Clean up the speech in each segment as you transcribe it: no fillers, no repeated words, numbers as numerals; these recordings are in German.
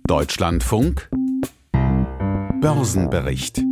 Deutschlandfunk Börsenbericht.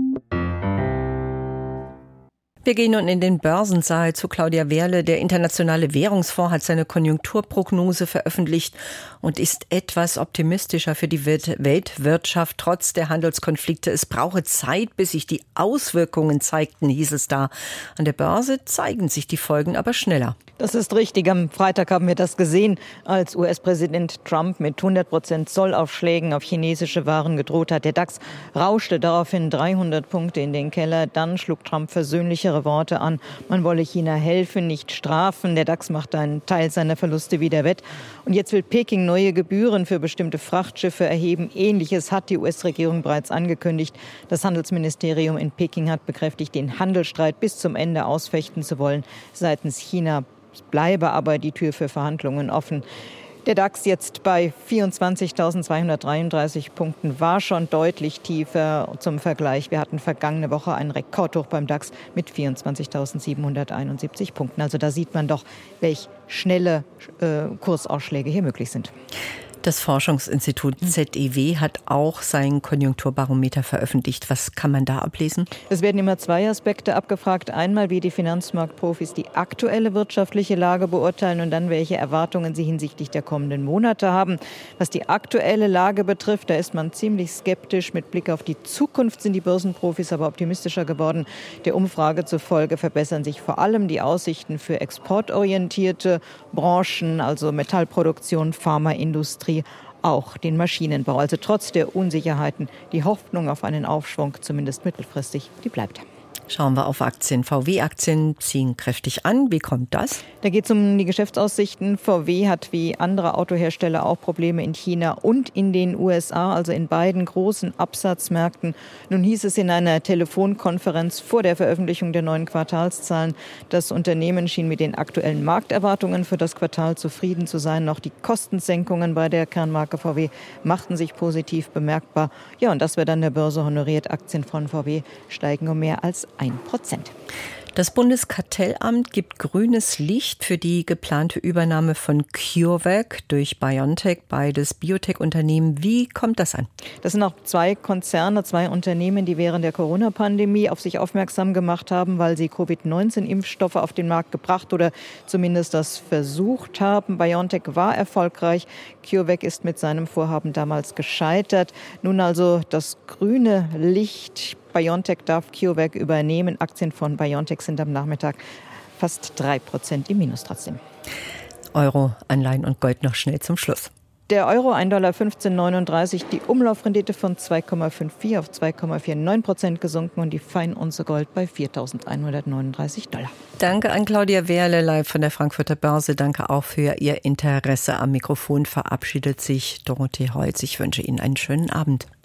Wir gehen nun in den Börsensaal zu Claudia Wehrle. Der Internationale Währungsfonds hat seine Konjunkturprognose veröffentlicht und ist etwas optimistischer für die Weltwirtschaft trotz der Handelskonflikte. Es brauche Zeit, bis sich die Auswirkungen zeigten, hieß es da. An der Börse zeigen sich die Folgen aber schneller. Das ist richtig. Am Freitag haben wir das gesehen, als US-Präsident Trump mit 100% Zollaufschlägen auf chinesische Waren gedroht hat. Der DAX rauschte daraufhin 300 Punkte in den Keller. Dann schlug Trump versöhnlichere Worte an. Man wolle China helfen, nicht strafen. Der DAX macht einen Teil seiner Verluste wieder wett. Und jetzt will Peking neue Gebühren für bestimmte Frachtschiffe erheben. Ähnliches hat die US-Regierung bereits angekündigt. Das Handelsministerium in Peking hat bekräftigt, den Handelsstreit bis zum Ende ausfechten zu wollen. Seitens China bleibe aber die Tür für Verhandlungen offen. Der DAX jetzt bei 24.233 Punkten war schon deutlich tiefer zum Vergleich. Wir hatten vergangene Woche einen Rekordhoch beim DAX mit 24.771 Punkten. Also da sieht man doch, welch schnelle Kursausschläge hier möglich sind. Das Forschungsinstitut ZEW hat auch sein Konjunkturbarometer veröffentlicht. Was kann man da ablesen? Es werden immer zwei Aspekte abgefragt. Einmal, wie die Finanzmarktprofis die aktuelle wirtschaftliche Lage beurteilen und dann, welche Erwartungen sie hinsichtlich der kommenden Monate haben. Was die aktuelle Lage betrifft, da ist man ziemlich skeptisch. Mit Blick auf die Zukunft sind die Börsenprofis aber optimistischer geworden. Der Umfrage zufolge verbessern sich vor allem die Aussichten für exportorientierte Branchen, also Metallproduktion, Pharmaindustrie, auch den Maschinenbau. Also trotz der Unsicherheiten die Hoffnung auf einen Aufschwung, zumindest mittelfristig, die bleibt. Schauen wir auf Aktien. VW-Aktien ziehen kräftig an. Wie kommt das? Da geht es um die Geschäftsaussichten. VW hat wie andere Autohersteller auch Probleme in China und in den USA, also in beiden großen Absatzmärkten. Nun hieß es in einer Telefonkonferenz vor der Veröffentlichung der neuen Quartalszahlen, das Unternehmen schien mit den aktuellen Markterwartungen für das Quartal zufrieden zu sein. Noch die Kostensenkungen bei der Kernmarke VW machten sich positiv bemerkbar. Ja, und das wird an der Börse honoriert. Aktien von VW steigen um mehr als 1%. Das Bundeskartellamt gibt grünes Licht für die geplante Übernahme von CureVac durch BioNTech, beides Biotech-Unternehmen. Wie kommt das an? Das sind auch zwei Konzerne, zwei Unternehmen, die während der Corona-Pandemie auf sich aufmerksam gemacht haben, weil sie Covid-19-Impfstoffe auf den Markt gebracht oder zumindest das versucht haben. BioNTech war erfolgreich. CureVac ist mit seinem Vorhaben damals gescheitert. Nun also das grüne Licht. BioNTech darf CureVac übernehmen. Aktien von BioNTech sind am Nachmittag fast 3% im Minus trotzdem. Euro, Anleihen und Gold noch schnell zum Schluss. Der Euro 1,1539 $, die Umlaufrendite von 2,54 auf 2,49% gesunken und die Feinunze Gold bei $4.139. Danke an Claudia Wehrle, live von der Frankfurter Börse. Danke auch für Ihr Interesse. Am Mikrofon verabschiedet sich Dorothee Holz. Ich wünsche Ihnen einen schönen Abend.